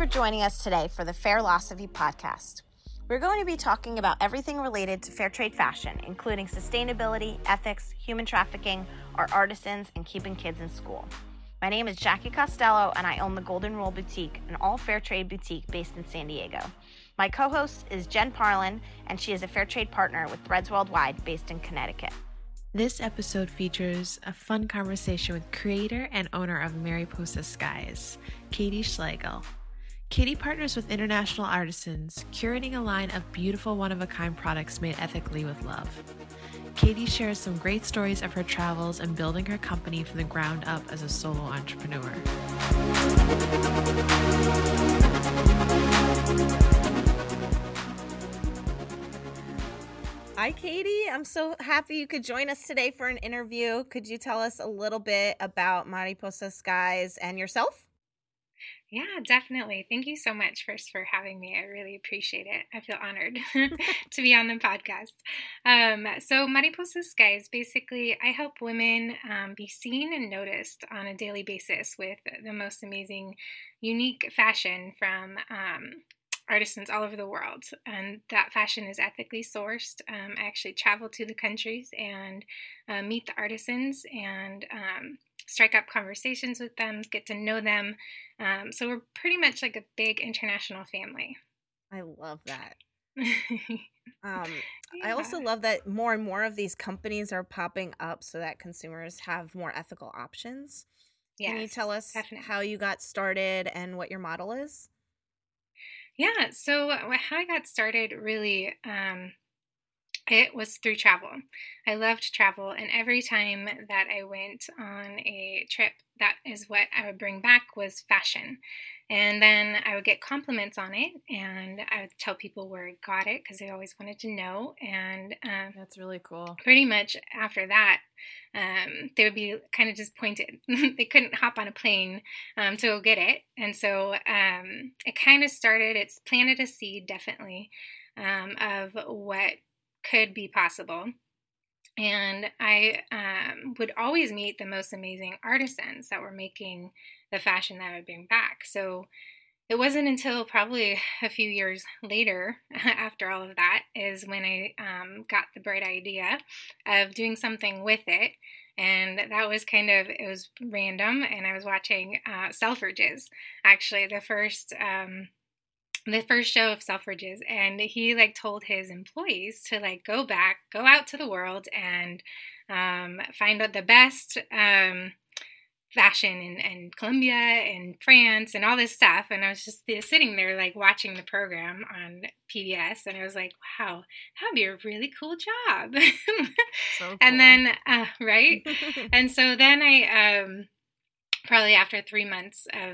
for joining us today for the Fairlosophy podcast. We're going to be talking about everything related to fair trade fashion, including sustainability, ethics, human trafficking, our artisans, and keeping kids in school. My name is Jackie Costello, and I own the Golden Rule Boutique, an all-fair trade boutique based in San Diego. My co-host is Jen Parlin, and she is a fair trade partner with Threads Worldwide based in Connecticut. This episode features a fun conversation with creator and owner of Mariposa Skies, Katie Schlegel. Katie partners with international artisans, curating a line of beautiful one-of-a-kind products made ethically with love. Katie shares some great stories of her travels and building her company from the ground up as a solo entrepreneur. Hi, Katie. I'm so happy you could join us today for an interview. Could you tell us a little bit about Mariposa Skies and yourself? Yeah, definitely. Thank you so much first for having me. I really appreciate it. I feel honored to be on the podcast. So Mariposa Skies, basically, I help women be seen and noticed on a daily basis with the most amazing, unique fashion from artisans all over the world, and that fashion is ethically sourced. I actually travel to the countries and meet the artisans and strike up conversations with them, get to know them. So we're pretty much like a big international family. I love that. Yeah. I also love that more and more of these companies are popping up so that consumers have more ethical options. Yes, Can you tell us definitely. how you got started and what your model is? Yeah, so how I got started really, it was through travel. I loved travel, and every time that I went on a trip, that is what I would bring back was fashion. And then I would get compliments on it, and I would tell people where I got it because they always wanted to know. And That's really cool. pretty much after that, they would be kind of disappointed. They couldn't hop on a plane to go get it. And so it kind of started, it's planted a seed definitely of what could be possible. And I would always meet the most amazing artisans that were making the fashion that I would bring back. So it wasn't until probably a few years later, after all of that, is when I got the bright idea of doing something with it. And that was it was random. And I was watching Selfridges, actually, the first show of Selfridges, and he told his employees to go out to the world and find out the best fashion in Colombia and France and all this stuff. And I was just sitting there watching the program on PBS, and I was like, wow, that'd be a really cool job. So cool. And then right. And so then I probably after 3 months of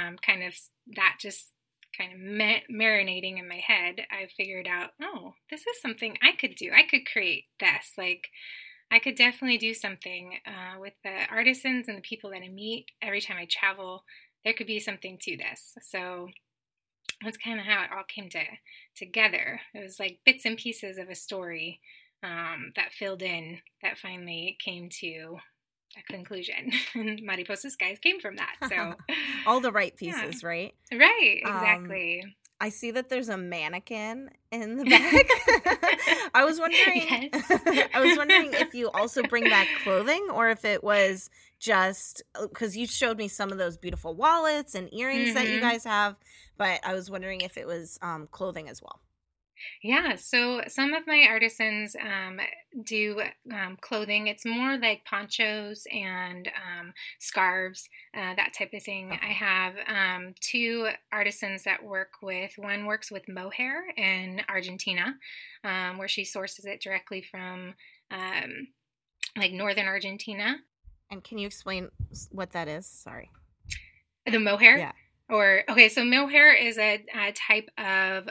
marinating in my head, I figured out, oh, this is something I could do. I could create this. I could definitely do something with the artisans and the people that I meet every time I travel. There could be something to this. So that's kind of how it all came together. It was like bits and pieces of a story that filled in, that finally came to a conclusion. And Mariposa Skies came from that. So all the right pieces, yeah. Right? Right, exactly. I see that there's a mannequin in the back. I was wondering if you also bring back clothing, or if it was just because you showed me some of those beautiful wallets and earrings that you guys have, but I was wondering if it was clothing as well. Yeah, so some of my artisans do clothing. It's more like ponchos and scarves, that type of thing. Okay. I have 2 artisans that work with, one works with mohair in Argentina, where she sources it directly from northern Argentina. And can you explain what that is? Sorry. The mohair? Yeah. So mohair is a type of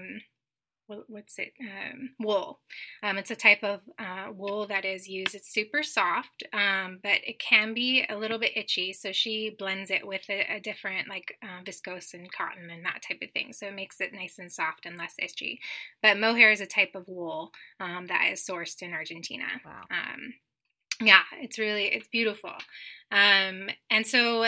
wool. It's a type of wool that is used. It's super soft, but it can be a little bit itchy. So she blends it with a different viscose and cotton and that type of thing. So it makes it nice and soft and less itchy. But mohair is a type of wool that is sourced in Argentina. Wow. Yeah, it's beautiful. And so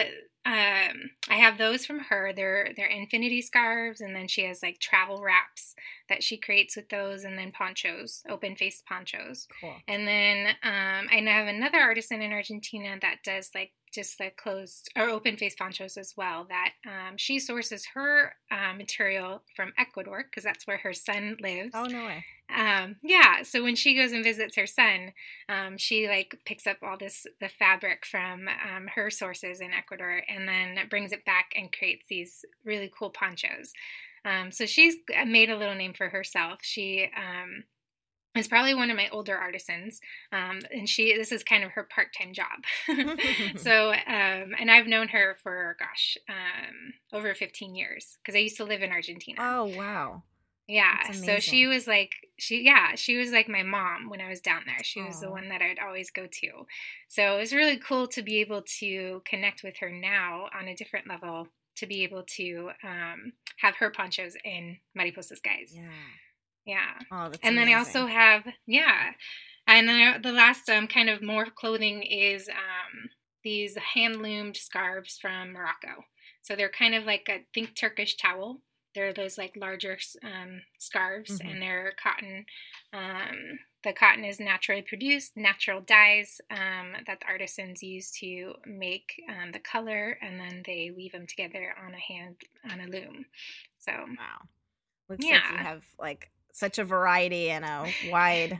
I have those from her. They're infinity scarves, and then she has like travel wraps that she creates with those, and then ponchos, open faced ponchos. Cool. And then I have another artisan in Argentina that does like just the closed or open faced ponchos as well. That she sources her material from Ecuador because that's where her son lives. Oh, no way. Yeah, so when she goes and visits her son, she like picks up all the fabric from her sources in Ecuador and then brings it back and creates these really cool ponchos. So she's made a little name for herself. She is probably one of my older artisans, and this is kind of her part-time job. So, and I've known her for, over 15 years because I used to live in Argentina. Oh, wow. Yeah, so she was like my mom when I was down there. She was the one that I'd always go to. So it was really cool to be able to connect with her now on a different level, to be able to have her ponchos in Mariposa Skies. Yeah. Oh, that's and amazing. Then I also have, and then the last kind of more clothing is these hand-loomed scarves from Morocco. So they're kind of like think Turkish towel. They're those like larger scarves, and they're cotton. The cotton is naturally produced, natural dyes that the artisans use to make the color, and then they weave them together on a loom. So wow, looks like you have like such a variety and a wide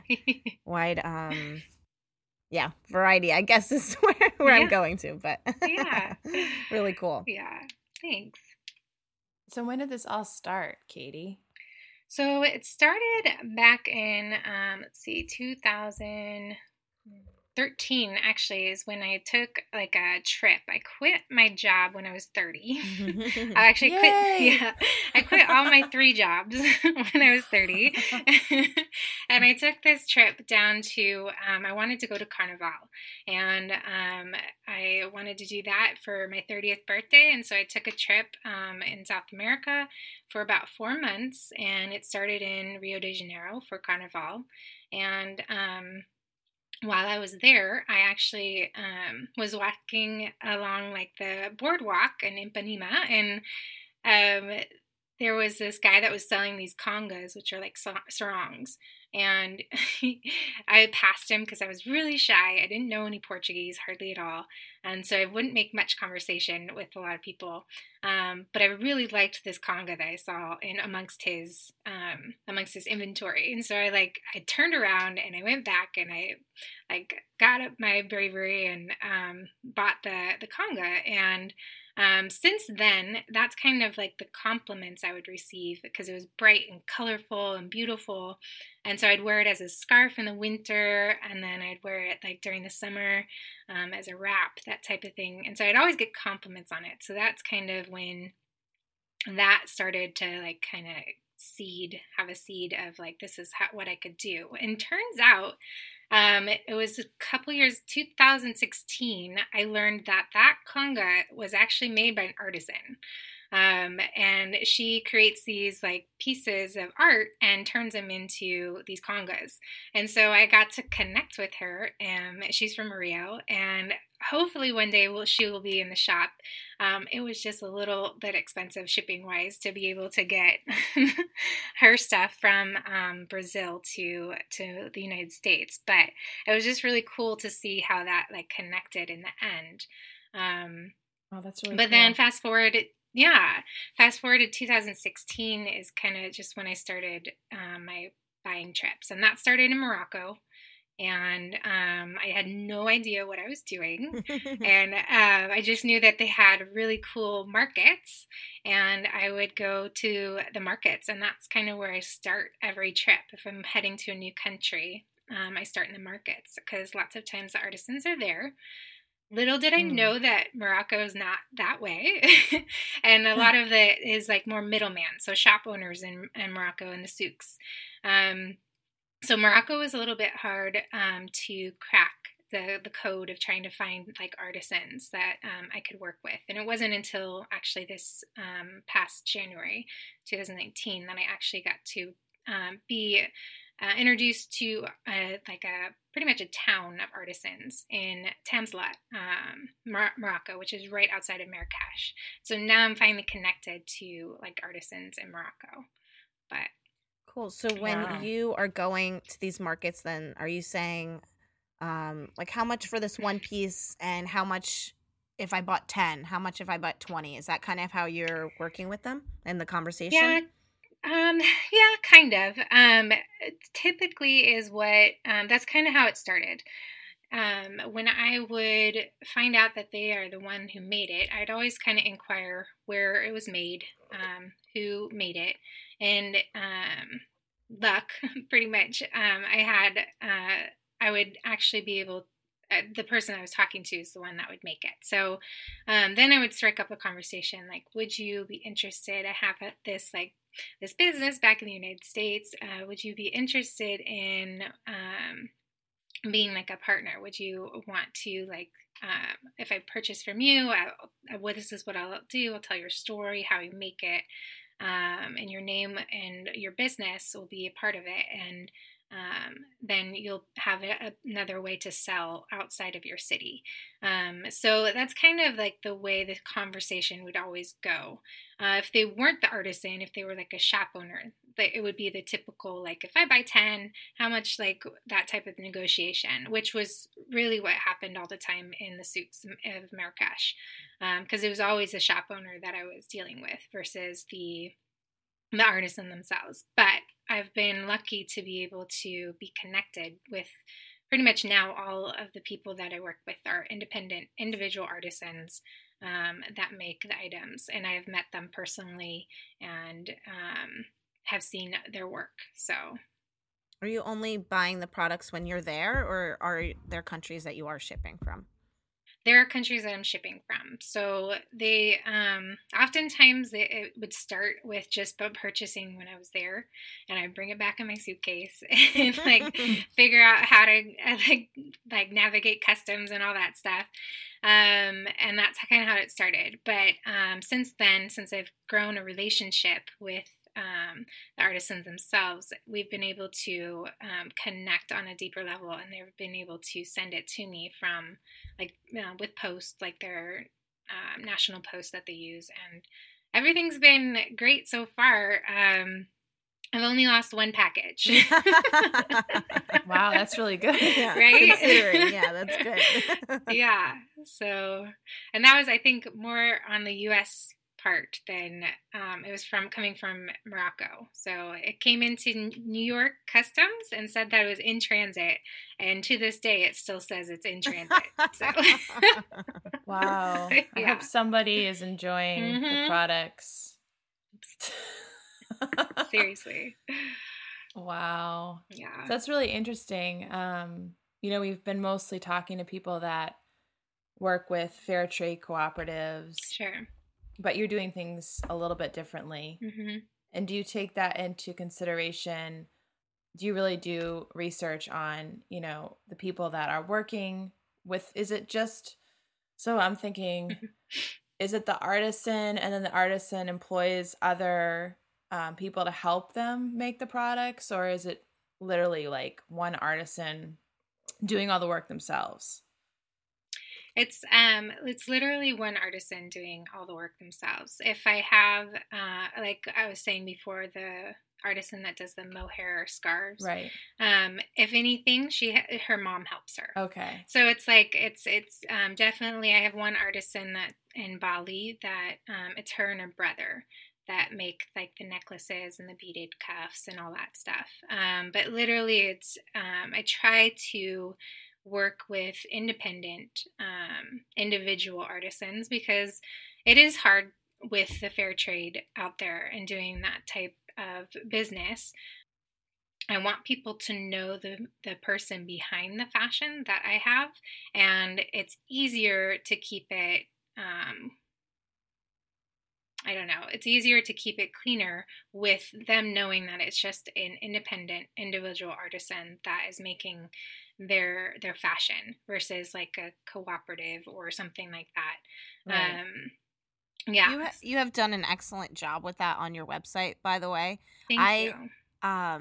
variety. I guess is where I'm going to, but really cool. Yeah, thanks. So when did this all start, Katie? So it started back in, 2013 actually is when I took like a trip. I quit my job when I was 30. I actually I quit all my 3 jobs when I was 30. And I took this trip down to, I wanted to go to Carnival. And I wanted to do that for my 30th birthday. And so I took a trip in South America for about 4 months. And it started in Rio de Janeiro for Carnival. And while I was there, I actually was walking along like the boardwalk in Ipanema, and there was this guy that was selling these congas, which are like sarongs. And I passed him because I was really shy. I didn't know any Portuguese, hardly at all. And so I wouldn't make much conversation with a lot of people. But I really liked this conga that I saw amongst his inventory. And so I turned around and I went back and I got up my bravery and bought the conga. And since then, that's kind of like the compliments I would receive because it was bright and colorful and beautiful. And so I'd wear it as a scarf in the winter, and then I'd wear it like during the summer as a wrap, that type of thing. And so I'd always get compliments on it. So that's kind of when that started to like kind of have a seed of like, this is what I could do. And turns out, it was a couple years, 2016, I learned that conga was actually made by an artisan. And she creates these like pieces of art and turns them into these congas. And so I got to connect with her, and she's from Rio, and hopefully one day she will be in the shop. It was just a little bit expensive shipping wise to be able to get her stuff from Brazil to the United States, but it was just really cool to see how that like connected in the end. Oh, that's really but cool. Then fast forward to 2016 is kind of just when I started my buying trips, and that started in Morocco. And I had no idea what I was doing. And I just knew that they had really cool markets, and I would go to the markets, and that's kind of where I start every trip. If I'm heading to a new country, I start in the markets because lots of times the artisans are there. Little did I know that Morocco is not that way. And a lot of it is like more middleman, so shop owners in Morocco and the souks. So Morocco was a little bit hard to crack the code of trying to find like artisans that I could work with. And it wasn't until actually this past January 2019 that I actually got to be introduced to pretty much a town of artisans in Tamslat, Morocco, which is right outside of Marrakesh. So now I'm finally connected to like artisans in Morocco. But cool. So when you are going to these markets, then are you saying like how much for this one piece and how much if I bought 10, how much if I bought 20? Is that kind of how you're working with them in the conversation? Yeah. Yeah, kind of. Typically is what, that's kind of how it started. When I would find out that they are the one who made it, I'd always kind of inquire where it was made, who made it, and luck, pretty much. I would actually be able. The person I was talking to is the one that would make it. So then I would strike up a conversation like, would you be interested? I have this business back in the United States. Would you be interested in being like a partner? Would you want to if I purchase from you, this is what I'll do. I'll tell your story, how you make it, and your name and your business will be a part of it. And then you'll have another way to sell outside of your city. So that's kind of like the way the conversation would always go. If they weren't the artisan, if they were like a shop owner, it would be the typical, like, if I buy 10, how much, like that type of negotiation, which was really what happened all the time in the souks of Marrakesh. Because it was always the shop owner that I was dealing with versus the artisan themselves. But I've been lucky to be able to be connected with pretty much now all of the people that I work with are independent individual artisans that make the items, and I have met them personally and have seen their work. So are you only buying the products when you're there, or are there countries that you are shipping from? There are countries that I'm shipping from. So they, oftentimes it would start with just purchasing when I was there, and I bring it back in my suitcase and figure out how to like navigate customs and all that stuff. And that's kind of how it started. But since then, since I've grown a relationship with the artisans themselves, we've been able to connect on a deeper level, and they've been able to send it to me from with post, like their national post that they use, and everything's been great so far. I've only lost one package. Wow, that's really good. Yeah, right? Considering, yeah, that's good. Yeah. So, and that was, I think, more on the U.S. part than it was coming from Morocco. So it came into New York Customs and said that it was in transit, and to this day it still says it's in transit. So wow. Yeah. I hope somebody is enjoying the products. Seriously. Wow. Yeah. So that's really interesting. We've been mostly talking to people that work with fair trade cooperatives. Sure. But you're doing things a little bit differently. Mm-hmm. And do you take that into consideration? Do you really do research on, the people that are working with, is it just, so I'm thinking, is it the artisan and then the artisan employs other people to help them make the products? Or is it literally like one artisan doing all the work themselves? It's literally one artisan doing all the work themselves. If I have, like I was saying before, the artisan that does the mohair scarves, right? If anything, her mom helps her. Okay. So it's definitely. I have one artisan that in Bali that it's her and her brother that make like the necklaces and the beaded cuffs and all that stuff. But literally, it's I try to work with independent individual artisans because it is hard with the fair trade out there and doing that type of business. I want people to know the person behind the fashion that I have, and it's easier to keep it it's easier to keep it cleaner with them knowing that it's just an independent individual artisan that is making their fashion versus like a cooperative or something like that. Right. Yeah. You have done an excellent job with that on your website, by the way. Thank you.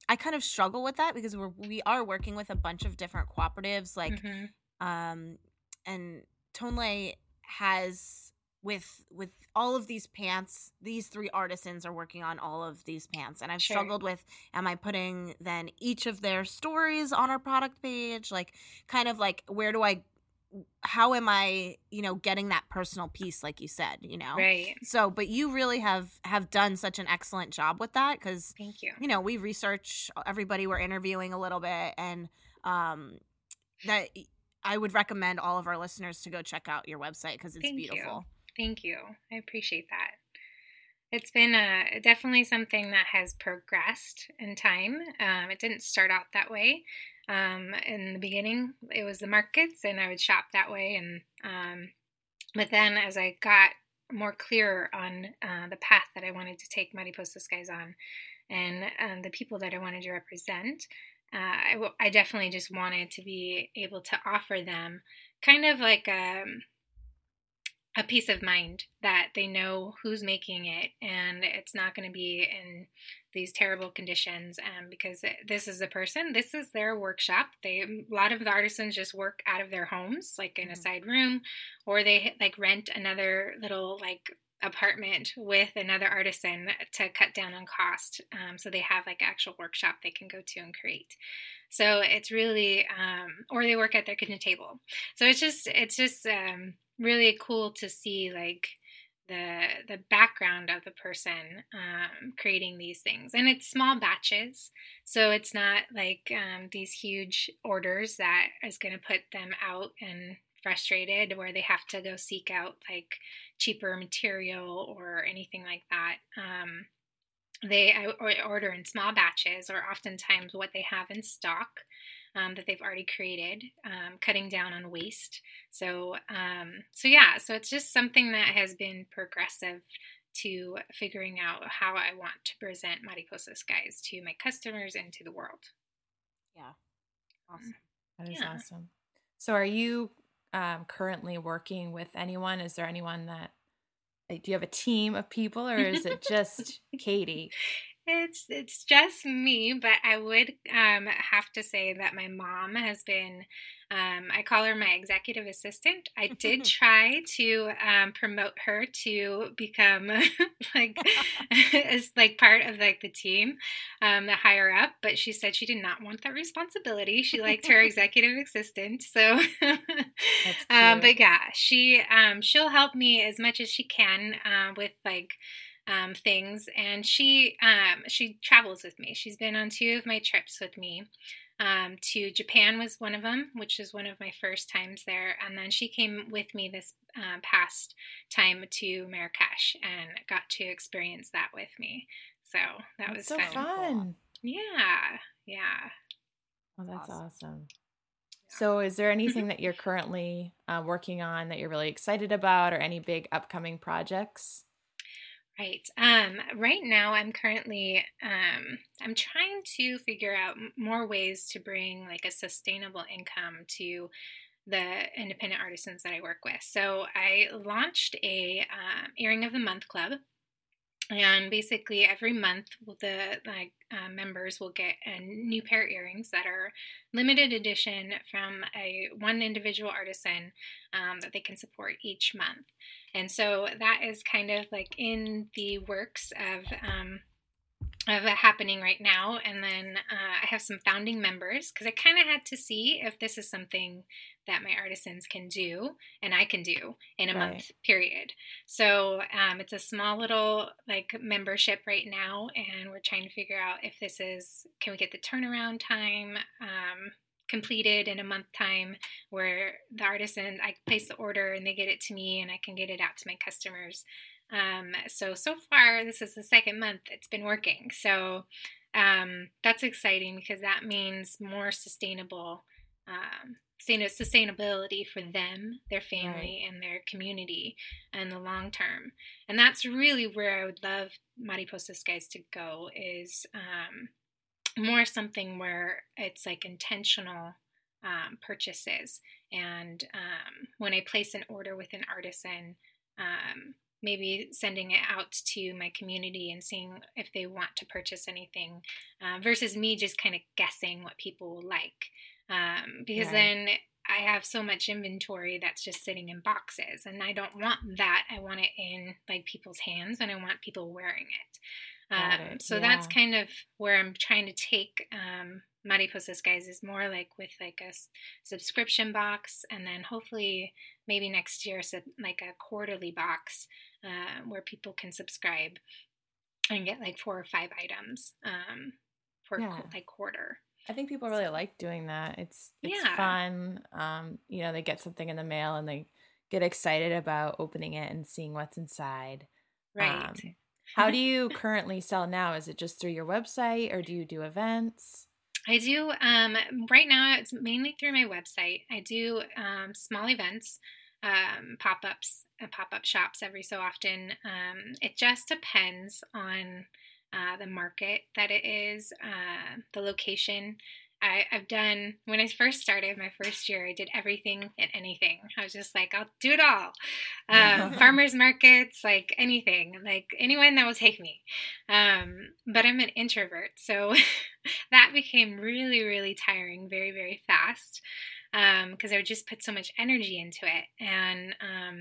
I kind of struggle with that because we are working with a bunch of different cooperatives, like, and Tonlay has with all of these pants, these 3 artisans are working on all of these pants, and I've struggled with, am I putting then each of their stories on our product page, like, kind of like, how am I, getting that personal piece, like you said, Right. So, but you really have done such an excellent job with that, because, thank you. We research everybody we're interviewing a little bit, and that I would recommend all of our listeners to go check out your website because it's beautiful. Thank you. I appreciate that. It's been definitely something that has progressed in time. It didn't start out that way. In the beginning, it was the markets, and I would shop that way. And but then, as I got more clear on the path that I wanted to take Mariposa Skies on, and the people that I wanted to represent, I definitely just wanted to be able to offer them kind of like a peace of mind that they know who's making it, and it's not going to be in these terrible conditions, because this is a person, this is their workshop. A lot of the artisans just work out of their homes, like in a side room, or they like rent another little like apartment with another artisan to cut down on cost. So they have like actual workshop they can go to and create. So it's really, or they work at their kitchen table. So it's just really cool to see like the background of the person creating these things. And it's small batches, so it's not like these huge orders that is going to put them out and frustrated where they have to go seek out like cheaper material or anything like that. I order in small batches, or oftentimes what they have in stock that they've already created, cutting down on waste. So it's just something that has been progressive to figuring out how I want to present Mariposa Skies to my customers and to the world. Yeah. Awesome. That is awesome. So are you currently working with anyone? Is there anyone that, like, do you have a team of people, or is it just Katie? It's just me, but I would have to say that my mom has been, I call her my executive assistant. I did try to promote her to become as like part of like the team, the higher up, but she said she did not want that responsibility. She liked her executive assistant. So, but yeah, she'll help me as much as she can with like things, and she travels with me. She's been on 2 of my trips with me. To Japan was one of them, which is one of my first times there, and then she came with me this past time to Marrakesh and got to experience that with me. So that was so fun. Cool. Yeah. Well, that's awesome. So is there anything that you're currently working on that you're really excited about, or any big upcoming projects? Right. Right now I'm currently, I'm trying to figure out more ways to bring like a sustainable income to the independent artisans that I work with. So I launched a Earring of the Month Club. And basically every month the members will get a new pair of earrings that are limited edition from one individual artisan that they can support each month. And so that is kind of like in the works of it happening right now. And then I have some founding members, because I kind of had to see if this is something that my artisans can do and I can do in a month period. So it's a small little like membership right now, and we're trying to figure out if can we get the turnaround time completed in a month time, where the artisan, I place the order and they get it to me and I can get it out to my customers. So far, this is the 2nd month it's been working. So that's exciting, because that means more sustainability for them, their family, and their community in the long term. And that's really where I would love Mariposa Skies to go, is more something where it's like intentional purchases. And when I place an order with an artisan, maybe sending it out to my community and seeing if they want to purchase anything, versus me just kind of guessing what people will like. Because then I have so much inventory that's just sitting in boxes, and I don't want that. I want it in like people's hands, and I want people wearing it. So that's kind of where I'm trying to take Mariposa Skies, is more like with like a subscription box, and then hopefully maybe next year like a quarterly box where people can subscribe and get like 4 or 5 items per like quarter. I think people really like doing that. It's fun. They get something in the mail and they get excited about opening it and seeing what's inside. Right. How do you currently sell now? Is it just through your website, or do you do events? I do. Right now, it's mainly through my website. I do small events, pop-ups, pop-up shops every so often. It just depends on the market that it is, the location. I've done, when I first started my first year, I did everything and anything. I was just like, I'll do it all. Farmers markets, like anything, like anyone that will take me. But I'm an introvert, so that became really, really tiring very, very fast, because I would just put so much energy into it, and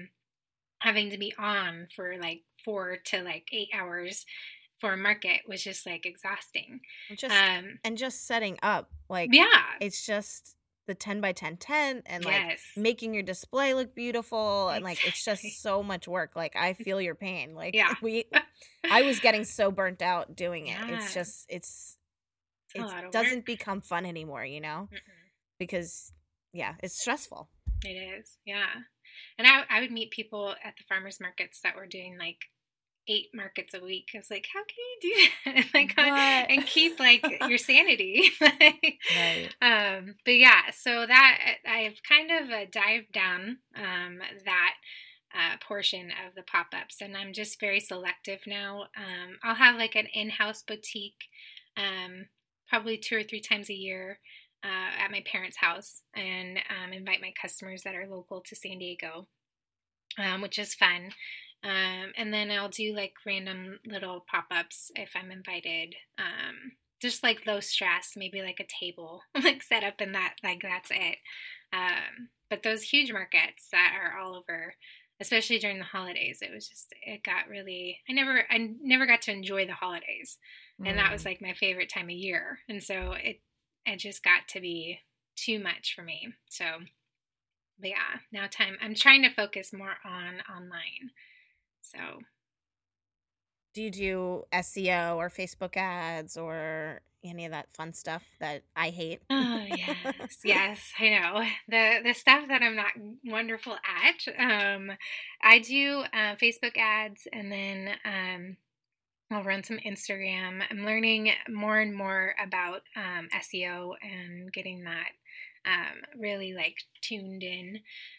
having to be on for like 4 to like 8 hours for a market was just like exhausting. And just setting up, like, it's just the 10 by 10 tent, and like making your display look beautiful, and like it's just so much work. Like, I feel your pain. Like, I was getting so burnt out doing it. It's just it doesn't become fun anymore, because it's stressful. It is, and I would meet people at the farmers markets that were doing like 8 markets a week. I was like, how can you do that? Like, and keep like your sanity. Right. But yeah, so that I've kind of dived down that portion of the pop-ups, and I'm just very selective now. I'll have like an in-house boutique, probably 2 or 3 times a year at my parents' house, and invite my customers that are local to San Diego, which is fun. And then I'll do like random little pop-ups if I'm invited, just like low stress, maybe like a table like set up, and that's it. But those huge markets that are all over, especially during the holidays, it got really, I never got to enjoy the holidays, and that was like my favorite time of year. And so it just got to be too much for me. So, but yeah, now I'm trying to focus more on online. So, do you do SEO or Facebook ads or any of that fun stuff that I hate? Oh, yes, I know. The stuff that I'm not wonderful at. I do Facebook ads, and then I'll run some Instagram. I'm learning more and more about SEO and getting that really like tuned in.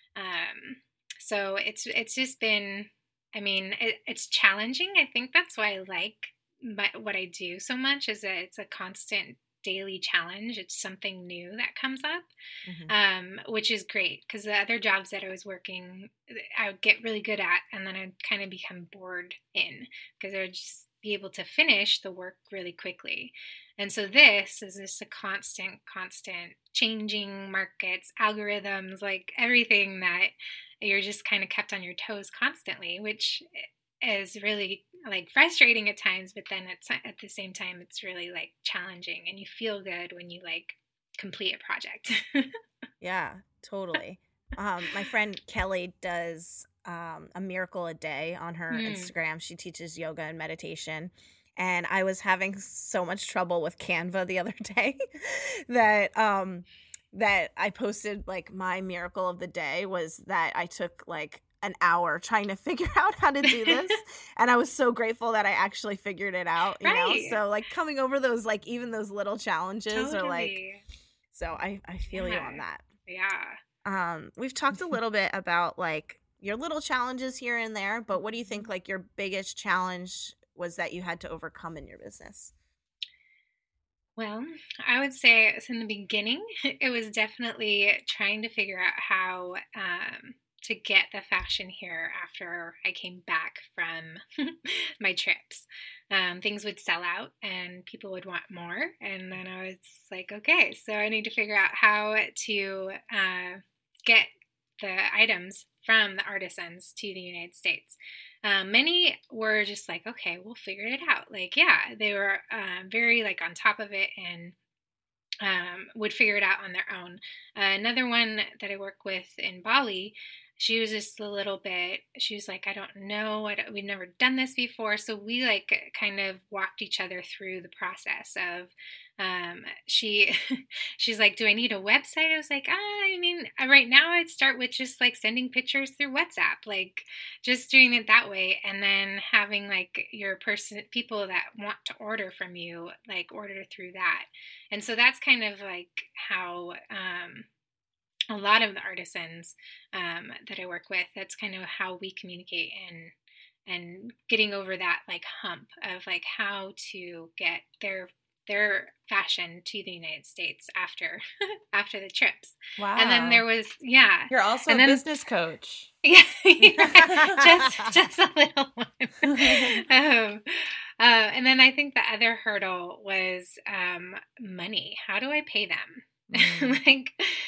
So it's just been, I mean, it's challenging. I think that's why I like what I do so much, is that it's a constant daily challenge. It's something new that comes up, which is great, because the other jobs that I was working, I would get really good at, and then I'd kind of become bored in, because I would just be able to finish the work really quickly. And so this is just a constant changing markets, algorithms, like everything that you're just kind of kept on your toes constantly, which is really like frustrating at times, but then at the same time, it's really like challenging, and you feel good when you like complete a project. Yeah, totally. My friend Kelly does a miracle a day on her Instagram. She teaches yoga and meditation. And I was having so much trouble with Canva the other day that I posted, like, my miracle of the day was that I took like an hour trying to figure out how to do this. And I was so grateful that I actually figured it out, you know? So like coming over those, like even those little challenges are like, so I feel you on that. Yeah. We've talked a little bit about like your little challenges here and there, but what do you think like your biggest challenge was that you had to overcome in your business? Well, I would say in the beginning, it was definitely trying to figure out how to get the fashion here after I came back from my trips. Things would sell out and people would want more. And then I was like, okay, so I need to figure out how to get the items from the artisans to the United States. Many were just like, okay, we'll figure it out. Like, yeah, they were very like on top of it and would figure it out on their own. Another one that I work with in Bali, she was just a little bit, she was like, I don't know, we've never done this before. So we like kind of walked each other through the process of, she's like, do I need a website? I was like, I mean, right now I'd start with just like sending pictures through WhatsApp, like just doing it that way. And then having like your people that want to order from you, like order through that. And so that's kind of like how, a lot of the artisans that I work with, that's kind of how we communicate and getting over that like hump of like how to get their fashion to the United States after the trips. Wow. And then there was, yeah. You're also a business coach. Yeah, just a little one. And then I think the other hurdle was money. How do I pay them? Like,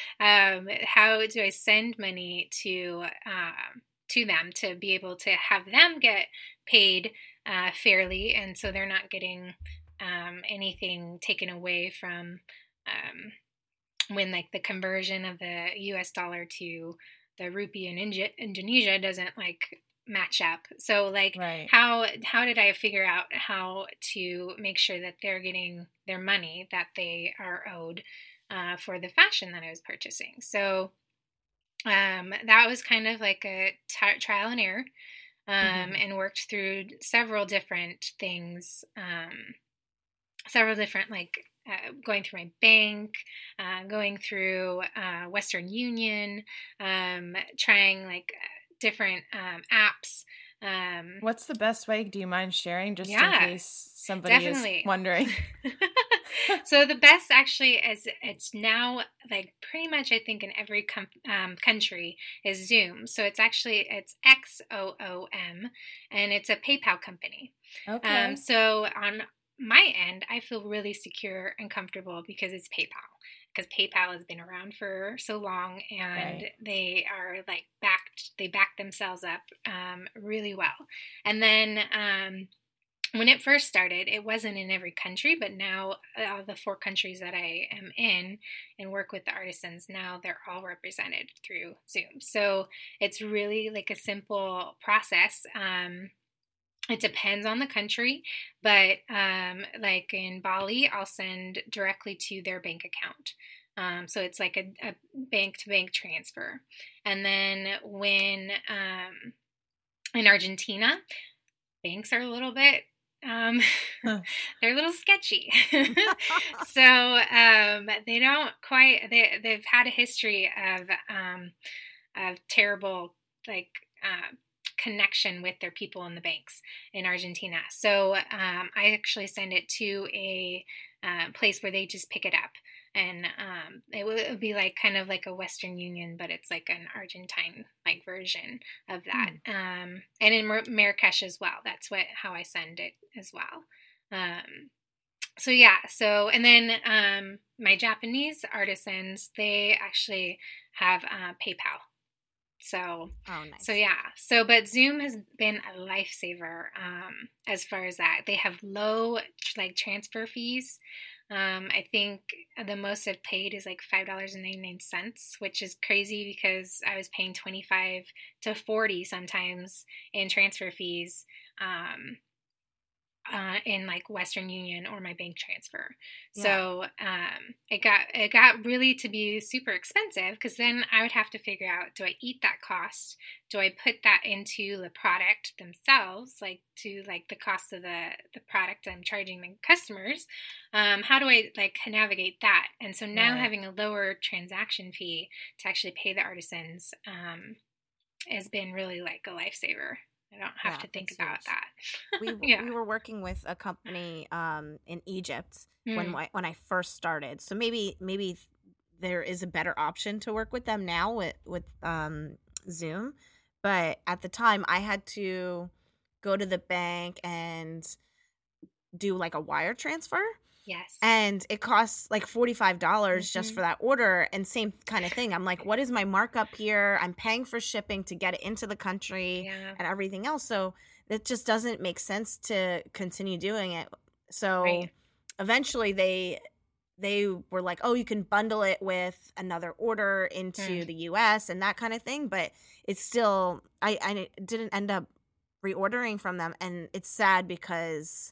how do I send money to them to be able to have them get paid fairly, and so they're not getting anything taken away from when like the conversion of the U.S. dollar to the rupee in Indonesia doesn't like match up. So like, right. How did I figure out how to make sure that they're getting their money that they are owed for the fashion that I was purchasing? So that was kind of like a trial and error, and worked through several different things, several different like going through my bank, going through Western Union, trying like different apps. What's the best way? Do you mind sharing, just in case somebody definitely. is wondering? So the best actually is, it's now like pretty much I think in every country is Xoom. So it's XOOM, and it's a PayPal company. Okay. So on my end, I feel really secure and comfortable because it's PayPal. Because PayPal has been around for so long, and right. They are like they back themselves up really well. And then when it first started, it wasn't in every country, but now all the 4 countries that I am in and work with the artisans, now they're all represented through Xoom. So it's really like a simple process. It depends on the country, but like in Bali, I'll send directly to their bank account. So it's like a bank-to-bank transfer. And then when in Argentina, banks are a little bit, they're a little sketchy. So they don't quite, they've had a history of terrible, like, connection with their people in the banks in Argentina. So I actually send it to a place where they just pick it up, and it would be like kind of like a Western Union, but it's like an Argentine like version of that. And in Marrakesh as well. That's how I send it as well. So yeah. So and then my Japanese artisans, they actually have PayPal. So, nice. So yeah. So, but Xoom has been a lifesaver as far as that. They have low like transfer fees. I think the most I've paid is like $5.99, which is crazy because I was paying $25 to $40 sometimes in transfer fees. In like Western Union or my bank transfer. Yeah. So it got really to be super expensive, because then I would have to figure out, do I eat that cost? Do I put that into the product themselves, like to like the cost of the product I'm charging my customers? How do I like navigate that? And so now having a lower transaction fee to actually pay the artisans has been really like a lifesaver. I don't have to think about that. We were working with a company in Egypt when I first started. So maybe there is a better option to work with them now with Zoom. But at the time, I had to go to the bank and do like a wire transfer. Yes. And it costs like $45 just for that order. And same kind of thing. I'm like, what is my markup here? I'm paying for shipping to get it into the country and everything else. So it just doesn't make sense to continue doing it. So eventually they were like, oh, you can bundle it with another order into the US and that kind of thing. But it's still, I didn't end up reordering from them. And it's sad because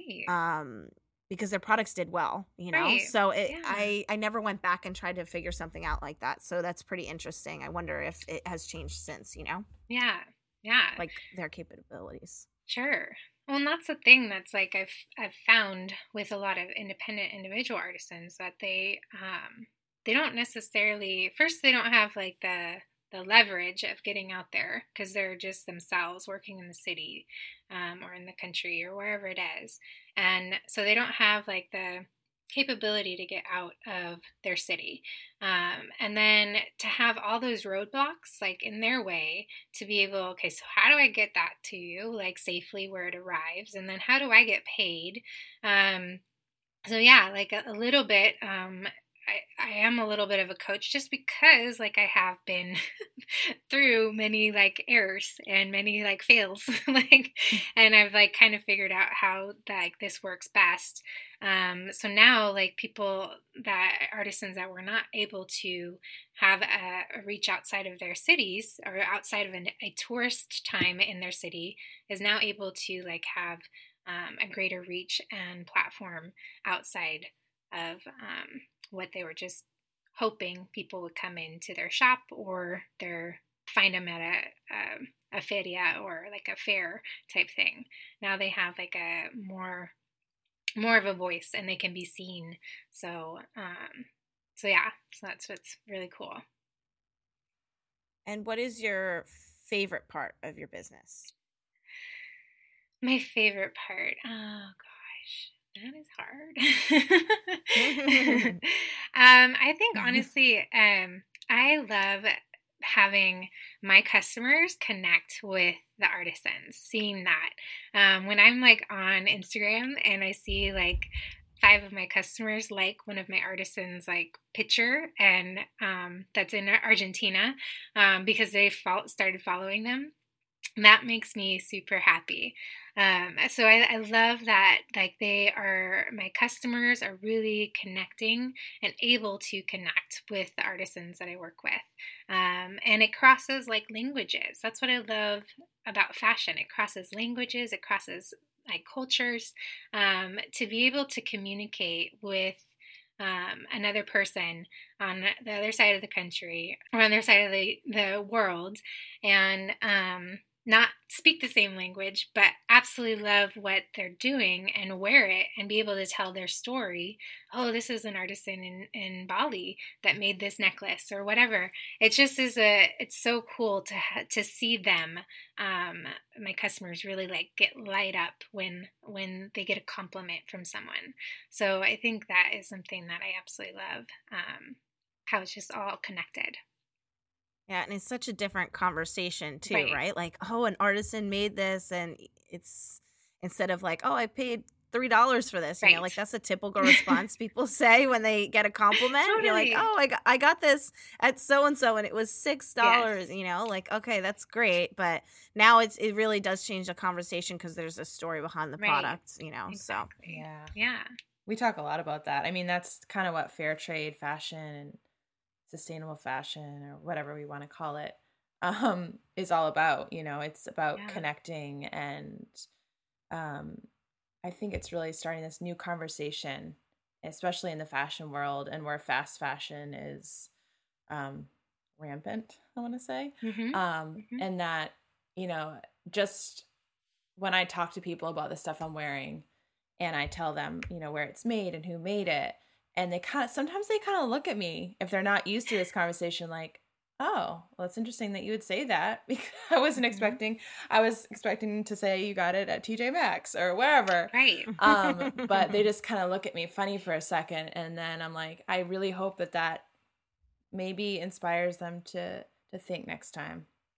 because their products did well, you know? So I never went back and tried to figure something out like that. So that's pretty interesting. I wonder if it has changed since, you know? Yeah. Like their capabilities. Sure. Well, and that's the thing that's like I've found with a lot of independent individual artisans that they don't necessarily, first they don't have like the leverage of getting out there because they're just themselves working in the city or in the country or wherever it is. And so they don't have like the capability to get out of their city. And then to have all those roadblocks like in their way to be able, okay, so how do I get that to you like safely where it arrives? And then how do I get paid? So yeah, like a little bit, I am a little bit of a coach just because like I have been through many like errors and many like fails and I've like kind of figured out how like this works best. So now like artisans that were not able to have a reach outside of their cities or outside of a tourist time in their city is now able to like have a greater reach and platform outside of what they were just hoping people would come into their shop or find them at a feria or like a fair type thing. Now they have like a more of a voice and they can be seen. So yeah, so that's what's really cool. And what is your favorite part of your business? My favorite part? Oh gosh. That is hard. I think honestly, I love having my customers connect with the artisans, seeing that. When I'm like on Instagram and I see like 5 of my customers like one of my artisans like picture and that's in Argentina because they started following them. That makes me super happy. So I love that like my customers are really connecting and able to connect with the artisans that I work with. And it crosses like languages. That's what I love about fashion. It crosses languages, it crosses like cultures, to be able to communicate with another person on the other side of the country or on the other side of the world and not speak the same language, but absolutely love what they're doing and wear it and be able to tell their story. Oh, this is an artisan in Bali that made this necklace or whatever. It just is it's so cool to see them, my customers really like get light up when they get a compliment from someone. So I think that is something that I absolutely love, how it's just all connected. Yeah, and it's such a different conversation too, right? Like, oh, an artisan made this, and it's instead of like, oh, I paid $3 for this. You know, like that's a typical response people say when they get a compliment. Totally. You're like, oh, I got this at so and so, and it was $6. Yes. You know, like okay, that's great, but now it really does change the conversation because there's a story behind the product. You know, exactly. So yeah, we talk a lot about that. I mean, that's kind of what fair trade fashion and sustainable fashion or whatever we want to call it is all about. You know, it's about connecting and I think it's really starting this new conversation, especially in the fashion world and where fast fashion is rampant, I want to say. And that, you know, just when I talk to people about the stuff I'm wearing and I tell them, you know, where it's made and who made it, and sometimes they kind of look at me if they're not used to this conversation like, oh, well, it's interesting that you would say that because I was expecting to say you got it at TJ Maxx or wherever. Right. But they just kind of look at me funny for a second. And then I'm like, I really hope that maybe inspires them to think next time.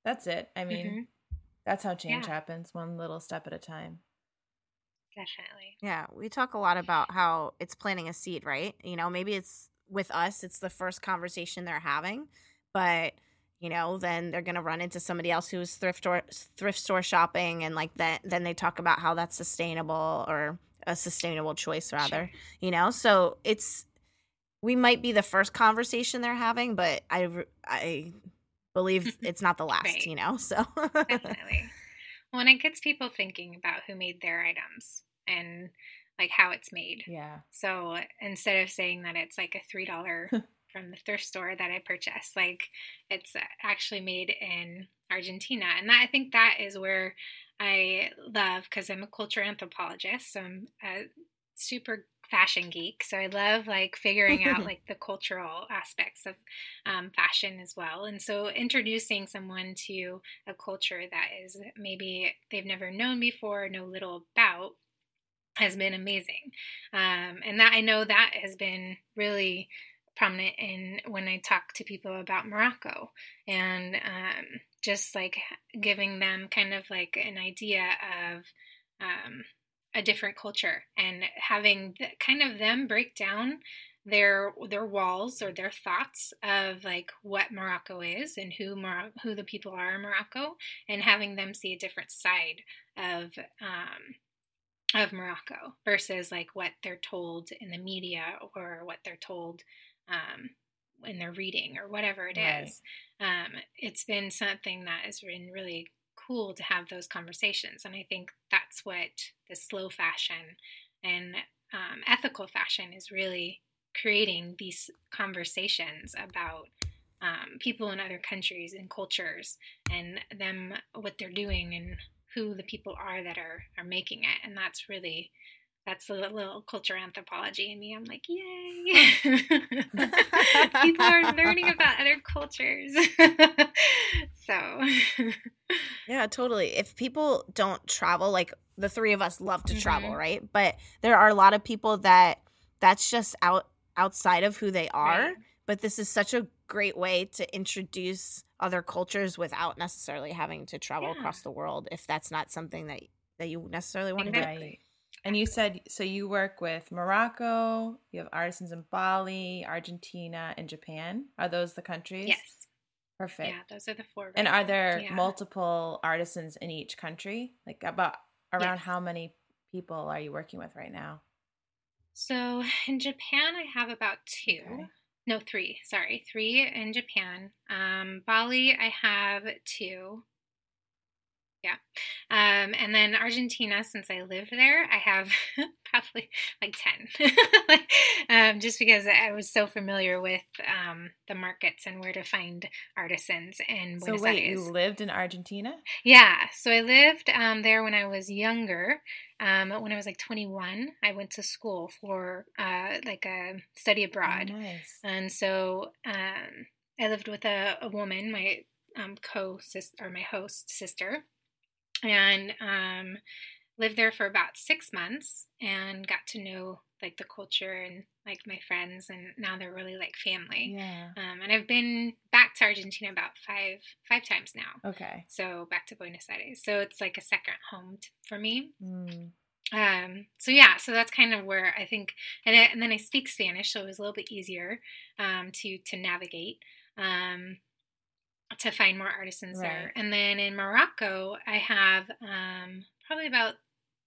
That's it. I mean, that's how change happens, one little step at a time. Definitely. Yeah, we talk a lot about how it's planting a seed, right? You know, maybe it's with us, it's the first conversation they're having, but you know, then they're gonna run into somebody else who's thrift store shopping, and like that. Then they talk about how that's sustainable, or a sustainable choice, rather. Sure. You know, so we might be the first conversation they're having, but I believe it's not the last. Right. You know, so definitely. Well, and it gets people thinking about who made their items and like how it's made. Yeah. So instead of saying that it's like a $3 from the thrift store that I purchased, like it's actually made in Argentina. And that, I think that is where I love, because I'm a culture anthropologist, so I'm a super fashion geek. So I love like figuring out like the cultural aspects of fashion as well. And so introducing someone to a culture that is maybe they've never known before, know little about, has been amazing. And that I know that has been really prominent in when I talk to people about Morocco, and just like giving them kind of like an idea of a different culture, and having kind of them break down their walls or their thoughts of like what Morocco is and who the people are in Morocco, and having them see a different side of Morocco versus like what they're told in the media, or what they're told in their reading, or whatever it is. It's been something that has been really cool to have those conversations. And I think that's what the slow fashion and ethical fashion is really creating, these conversations about people in other countries and cultures, and them, what they're doing, and who the people are that are making it. And that's a little culture anthropology in me. I'm like, yay! People are learning about other cultures. So yeah, totally. If people don't travel, like the three of us love to travel, right? But there are a lot of people that's just outside of who they are. Right. But this is such a great way to introduce other cultures without necessarily having to travel across the world, if that's not something that you necessarily want to do. Right. And you said, so you work with Morocco, you have artisans in Bali, Argentina, and Japan. Are those the countries? Yes. Perfect. Yeah, those are the four. And are there multiple artisans in each country? Like around how many people are you working with right now? So in Japan, I have about 2. Okay. No, 3. Sorry, 3 in Japan. Bali, I have 2. Yeah. And then Argentina, since I live there, I have probably like 10. Just because I was so familiar with the markets and where to find artisans in Buenos Aires. So wait, you lived in Argentina? Yeah. So I lived there when I was younger. When I was like 21, I went to school for like a study abroad. Oh, nice. And so I lived with a woman, my my host sister, and lived there for about 6 months, and got to know like the culture and like my friends, and now they're really like family. Yeah. And I've been back to Argentina about five times now. Okay. So back to Buenos Aires. So it's like a second home for me. Mm. So that's kind of where I think, and then I speak Spanish, so it was a little bit easier to navigate. To find more artisans there. And then in Morocco, I have probably about,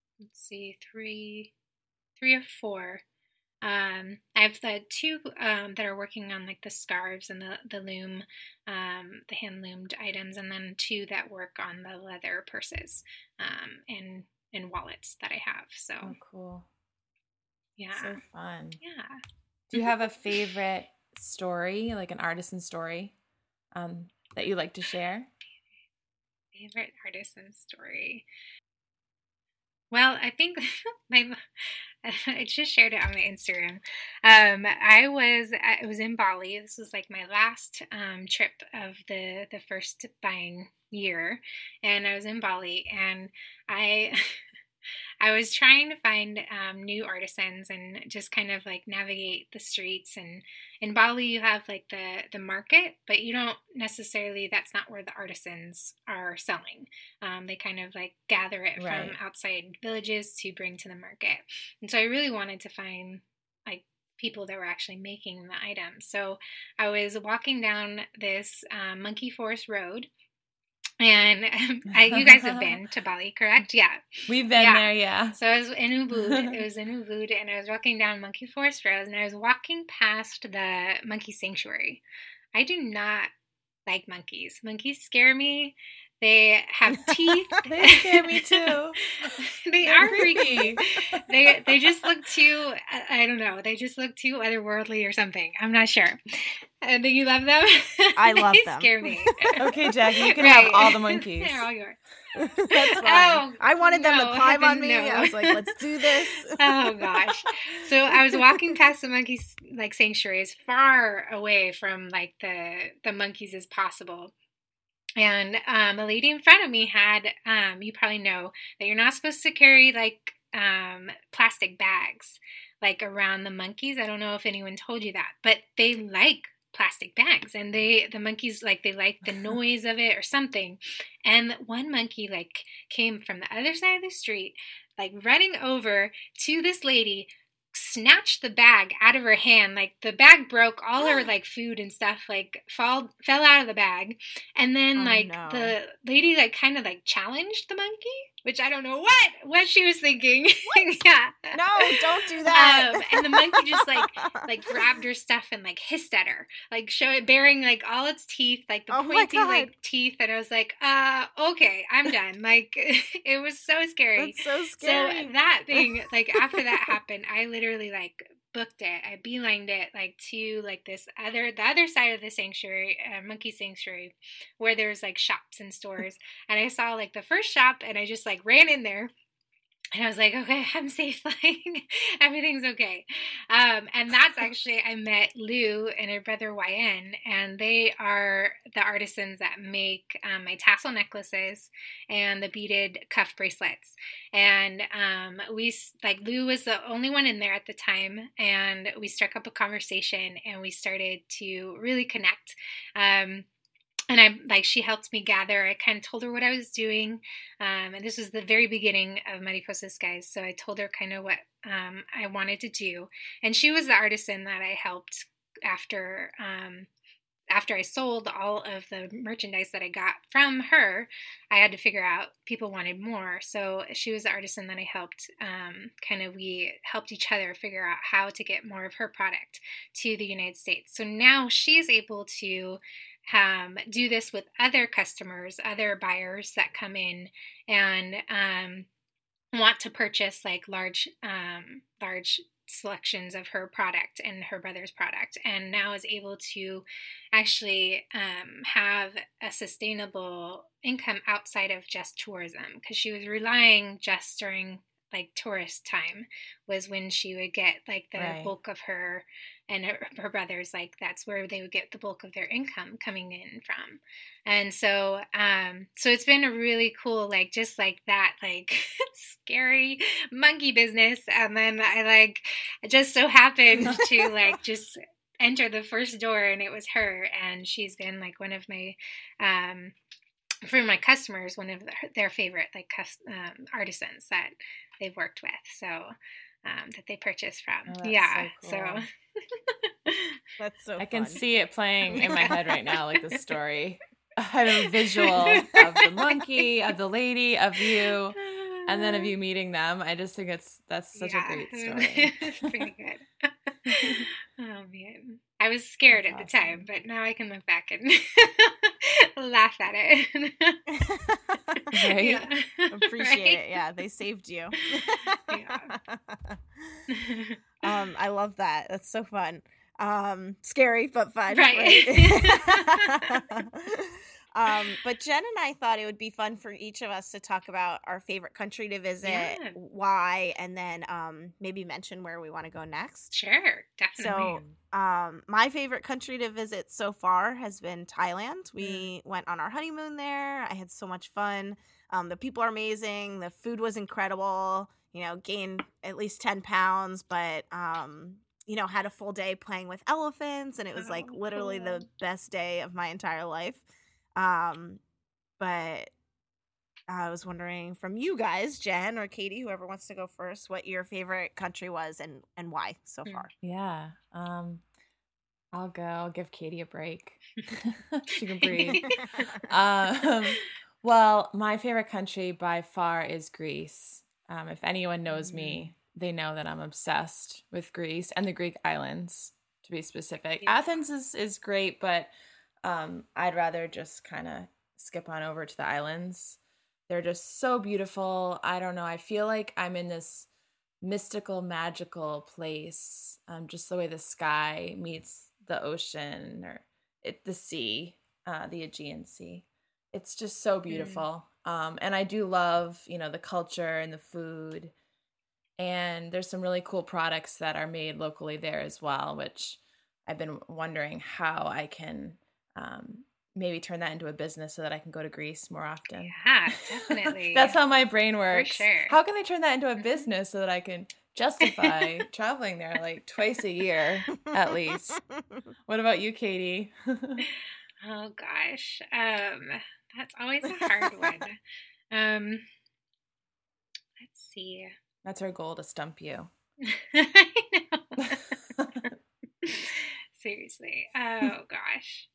3 or 4. I have the 2 that are working on like the scarves and the loom, the hand loomed items, and then 2 that work on the leather purses and wallets that I have. So cool. Yeah. So fun. Yeah. Do you have a favorite story, like an artisan story? That you like to share? Favorite artisan story. Well, I think I just shared it on my Instagram. I was in Bali. This was like my last trip of the first buying year, and I was in Bali, and I I was trying to find new artisans and just kind of like navigate the streets. And in Bali, you have like the market, but you don't necessarily, that's not where the artisans are selling. They kind of like gather it from outside villages to bring to the market. And so I really wanted to find like people that were actually making the items. So I was walking down this Monkey Forest Road. And you guys have been to Bali, correct? Yeah. We've been there, yeah. So I was in Ubud. It was in Ubud, and I was walking down Monkey Forest Road, and I was walking past the monkey sanctuary. I do not like monkeys. Monkeys scare me. They have teeth. They scare me too. They're are freaky. They just look too, I don't know, they just look too otherworldly or something. I'm not sure. Do you love them? I love they them. Scare me. Okay, Jackie, you can have all the monkeys. They're all yours. That's fine. I wanted them to climb on me. No. I was like, let's do this. Oh gosh. So I was walking past the monkey like sanctuary as far away from like the monkeys as possible. And a lady in front of me had, you probably know that you're not supposed to carry like plastic bags like around the monkeys. I don't know if anyone told you that, but they like plastic bags, and the monkeys like they like the noise of it or something. And one monkey like came from the other side of the street, like running over to this lady, snatched the bag out of her hand. Like the bag broke, all her like food and stuff like fell out of the bag. And then the lady like kind of like challenged the monkey, which I don't know what she was thinking. Yeah. No, don't do that. And the monkey just like grabbed her stuff and like hissed at her, like bearing like all its teeth, like the pointy like teeth. And I was like, okay, I'm done. Like it was so scary. That's so scary. So that being like after that happened, I literally like booked it. I beelined it like to like the other side of the sanctuary, monkey sanctuary, where there's like shops and stores. And I saw like the first shop, and I just like ran in there. And I was like, okay, I'm safe. Like, everything's okay. And that's actually, I met Lou and her brother YN, and they are the artisans that make my tassel necklaces and the beaded cuff bracelets. And Lou was the only one in there at the time, and we struck up a conversation, and we started to really connect. And she helped me gather. I kind of told her what I was doing. And this was the very beginning of Mariposa Skies. So I told her kind of what I wanted to do. And she was the artisan that I helped after I sold all of the merchandise that I got from her. I had to figure out people wanted more. So she was the artisan that I helped. We helped each other figure out how to get more of her product to the United States. So now she's able to do this with other customers, other buyers that come in and want to purchase like large selections of her product and her brother's product, and now is able to actually have a sustainable income outside of just tourism, because she was relying just during like tourist time was when she would get like the bulk of her and her brothers, like that's where they would get the bulk of their income coming in from. And so so it's been a really cool, like just like that like scary monkey business. And then I just so happened to like just enter the first door, and it was her, and she's been like one of my for my customers, one of their favorite like artisans that they've worked with, so that they purchase from. So cool. That's so I fun. can see it playing in my head right now, like the story. I have a visual of the monkey, of the lady, of you, and then of you meeting them. I just think that's such a great story. It's pretty good. Oh man, I was scared at the time, but now I can look back and laugh at it. Right? Yeah. Appreciate it. Yeah, they saved you. Yeah. I love that. That's so fun. Scary but fun. Right. But Jen and I thought it would be fun for each of us to talk about our favorite country to visit, why, and then maybe mention where we want to go next. Sure, definitely. So my favorite country to visit so far has been Thailand. We went on our honeymoon there. I had so much fun. The people are amazing. The food was incredible. Gained at least 10 pounds, but had a full day playing with elephants, and it was like literally the best day of my entire life. But I was wondering from you guys, Jen or Katie, whoever wants to go first, what your favorite country was and why so far. Yeah. I'll go. I'll give Katie a break. She can breathe. Well, my favorite country by far is Greece. If anyone knows me, they know that I'm obsessed with Greece and the Greek islands, to be specific. Yeah. Athens is great, but I'd rather just kind of skip on over to the islands. They're just so beautiful. I don't know. I feel like I'm in this mystical, magical place. Just the way the sky meets the ocean or the sea, the Aegean Sea. It's just so beautiful. And I do love, the culture and the food. And there's some really cool products that are made locally there as well, which I've been wondering how I can maybe turn that into a business so that I can go to Greece more often. Yeah, definitely. That's how my brain works. For sure. How can I turn that into a business so that I can justify traveling there like twice a year at least? What about you, Katie? Oh gosh, that's always a hard one. Let's see. That's our goal, to stump you. I know. Seriously. Oh gosh.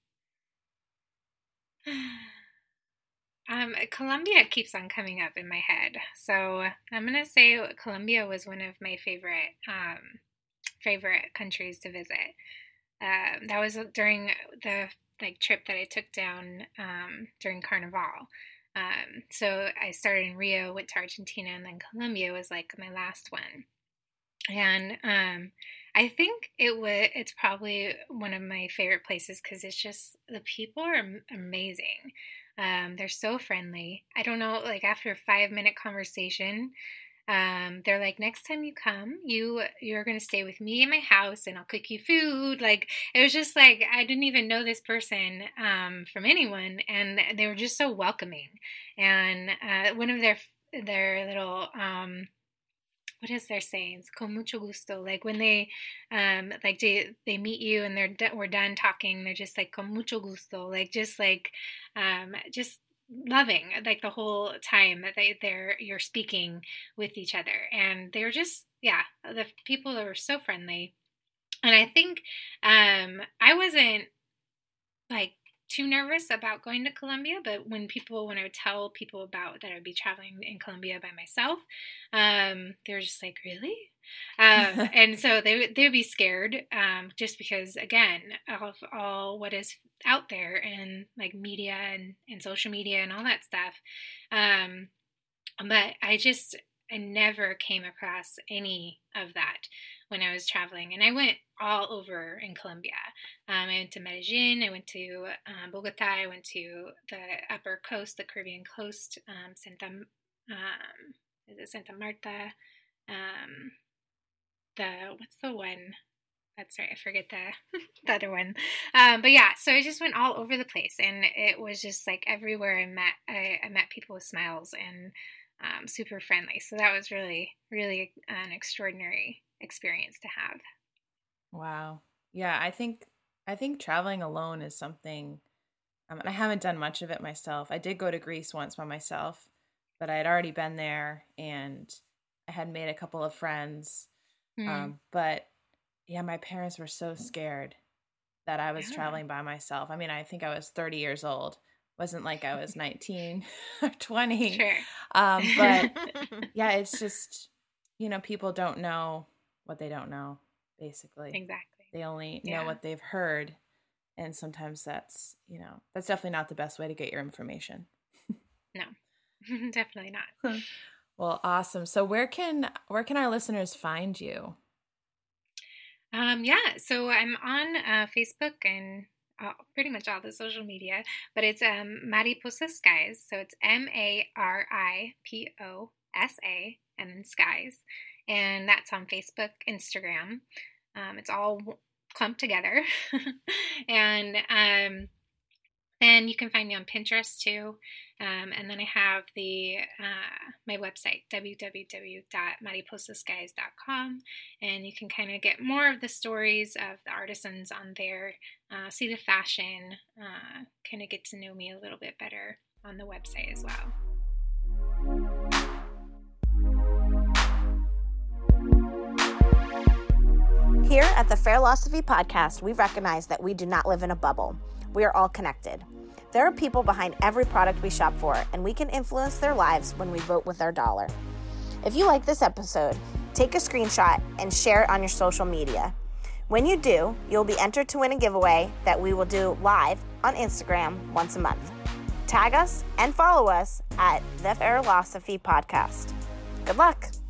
Colombia keeps on coming up in my head, so I'm gonna say Colombia was one of my favorite countries to visit. That was during the trip that I took down during Carnival. So I started in Rio, went to Argentina, and then Colombia was like my last one. And I think it's probably one of my favorite places because it's just, the people are amazing. They're so friendly. I don't know, like after a 5-minute conversation, they're like, next time you come, you're going to stay with me in my house and I'll cook you food. Like, it was just like, I didn't even know this person, from anyone. And they were just so welcoming. And, one of their little, what is their sayings? Con mucho gusto. Like when they meet you and we're done talking, they're just like, con mucho gusto. Like, just loving, like the whole time that you're speaking with each other. And they were just, the people that were so friendly. And I think, I wasn't like too nervous about going to Colombia, but when I would tell people about that I would be traveling in Colombia by myself, they were just like, really? And so they would be scared, just because, again, of all what is out there and like media and social media and all that stuff. But I never came across any of that when I was traveling. And I went all over in Colombia. I went to Medellin, I went to Bogota, I went to the upper coast, the Caribbean coast, Santa Marta, what's the one? That's right, I forget the other one. But yeah, so I just went all over the place, and it was just like everywhere I met people with smiles and super friendly. So that was really, really an extraordinary experience to have. Wow. Yeah, I think traveling alone is something, and I haven't done much of it myself. I did go to Greece once by myself, but I had already been there and I had made a couple of friends. But yeah, my parents were so scared that I was traveling by myself. I mean, I think I was 30 years old. It wasn't like I was 19 or 20. Sure. But yeah, it's just, people don't know what they don't know, basically. Exactly. They only know what they've heard. And sometimes that's definitely not the best way to get your information. No, definitely not. Well, awesome. So where can our listeners find you? So I'm on Facebook and pretty much all the social media, but it's Mariposa Skies. So it's MARIPOSA and then Skies. And that's on Facebook, Instagram. It's all clumped together. And then you can find me on Pinterest too. And then I have my website, www.mariposaskies.com. And you can kind of get more of the stories of the artisans on there, see the fashion, kind of get to know me a little bit better on the website as well. Here at the Fairlosophy Podcast, we recognize that we do not live in a bubble. We are all connected. There are people behind every product we shop for, and we can influence their lives when we vote with our dollar. If you like this episode, take a screenshot and share it on your social media. When you do, you'll be entered to win a giveaway that we will do live on Instagram once a month. Tag us and follow us at the Fairlosophy Podcast. Good luck.